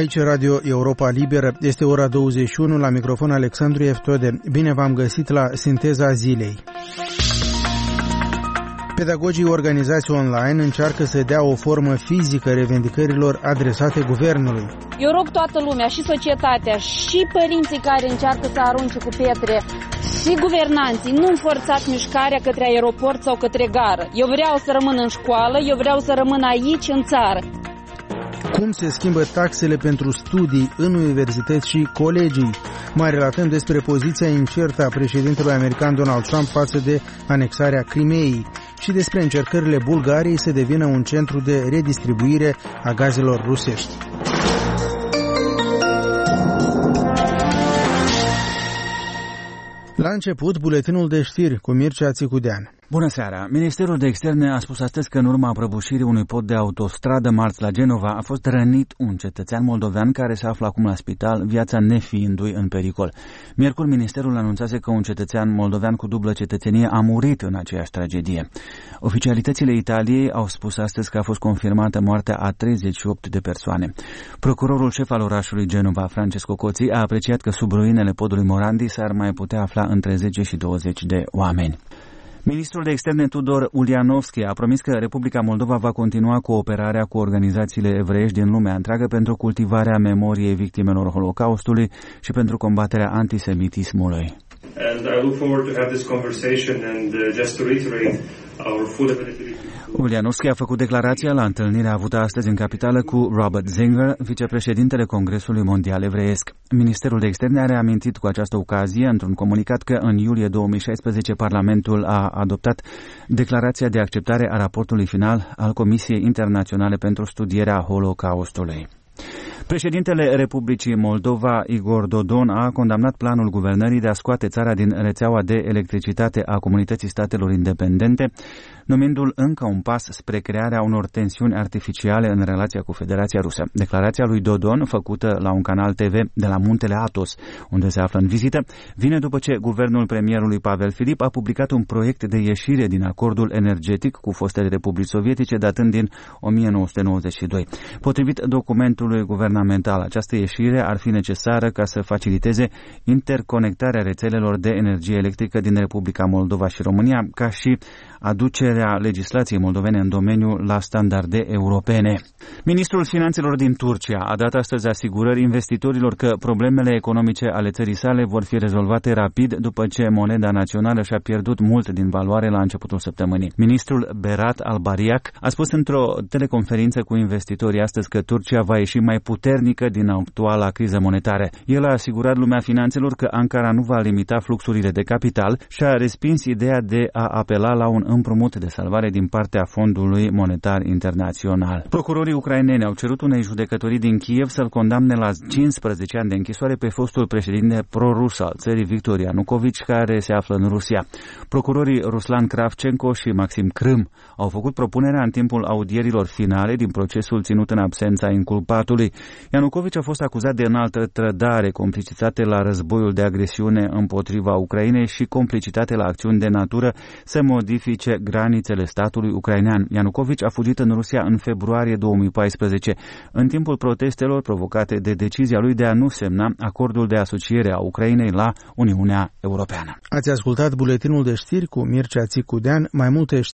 Aici Radio Europa Liberă, este ora 21, la microfon Alexandru Eftode. Bine v-am găsit la Sinteza Zilei. Pedagogii organizați online încearcă să dea o formă fizică revendicărilor adresate guvernului. Eu rog toată lumea, și societatea, și părinții care încearcă să arunce cu pietre, și guvernanții, nu forțați mișcarea către aeroport sau către gară. Eu vreau să rămân în școală, eu vreau să rămân aici, în țară. Cum se schimbă taxele pentru studii în universități și colegii? Mai relatăm despre poziția incertă a președintelui american Donald Trump față de anexarea Crimeei și despre încercările Bulgariei să devină un centru de redistribuire a gazelor rusești. La început, buletinul de știri cu Mircea Țicudean. Bună seara! Ministerul de Externe a spus astăzi că în urma prăbușirii unui pod de autostradă marți la Genova a fost rănit un cetățean moldovean care se află acum la spital, viața nefiindu-i în pericol. Miercuri, ministerul anunțase că un cetățean moldovean cu dublă cetățenie a murit în aceeași tragedie. Oficialitățile Italiei au spus astăzi că a fost confirmată moartea a 38 de persoane. Procurorul șef al orașului Genova, Francesco Cozzi, a apreciat că sub ruinele podului Morandi s-ar mai putea afla între 10 și 20 de oameni. Ministrul de Externe Tudor Ulianovski a promis că Republica Moldova va continua cooperarea cu organizațiile evreiești din lumea întreagă pentru cultivarea memoriei victimelor Holocaustului și pentru combaterea antisemitismului. And I look forward to have this conversation and just to reiterate our full availability. Ulianovski a făcut declarația la întâlnirea avută astăzi în capitală cu Robert Zinger, vicepreședintele Congresului Mondial Evreiesc. Ministerul de Externe a reamintit cu această ocazie, într-un comunicat, că în iulie 2016 Parlamentul a adoptat declarația de acceptare a raportului final al Comisiei Internaționale pentru Studierea Holocaustului. Președintele Republicii Moldova, Igor Dodon, a condamnat planul guvernării de a scoate țara din rețeaua de electricitate a Comunității Statelor Independente, numindu-l încă un pas spre crearea unor tensiuni artificiale în relația cu Federația Rusă. Declarația lui Dodon, făcută la un canal TV de la Muntele Athos, unde se află în vizită, vine după ce guvernul premierului Pavel Filip a publicat un proiect de ieșire din acordul energetic cu fostele republici sovietice datând din 1992. Potrivit documentului guvernamental, această ieșire ar fi necesară ca să faciliteze interconectarea rețelelor de energie electrică din Republica Moldova și România, ca și aducerea legislației moldovene în domeniu la standarde europene. Ministrul Finanțelor din Turcia a dat astăzi asigurări investitorilor că problemele economice ale țării sale vor fi rezolvate rapid după ce moneda națională și-a pierdut mult din valoare la începutul săptămânii. Ministrul Berat Albayrak a spus într-o teleconferință cu investitorii astăzi că Turcia va ieși mai puternică din actuala criză monetară. El a asigurat lumea finanțelor că Ankara nu va limita fluxurile de capital și a respins ideea de a apela la un împrumut de salvare din partea Fondului Monetar Internațional. Procurorii ucraineni au cerut unei judecătorii din Kiev să-l condamne la 15 ani de închisoare pe fostul președinte prorus al țării, Victor Ianukovici, care se află în Rusia. Procurorii Ruslan Kravchenko și Maxim Krym au făcut propunerea în timpul audierilor finale din procesul ținut în absența inculpatului. Ianukovici a fost acuzat de înaltă trădare, complicitate la războiul de agresiune împotriva Ucrainei și complicitate la acțiuni de natură să modifice granițele statului ucrainean. Ianukovici a fugit în Rusia în februarie 2014, în timpul protestelor provocate de decizia lui de a nu semna acordul de asociere a Ucrainei la Uniunea Europeană. Ați ascultat buletinul de știri cu Mircea Țicudean. Mai multe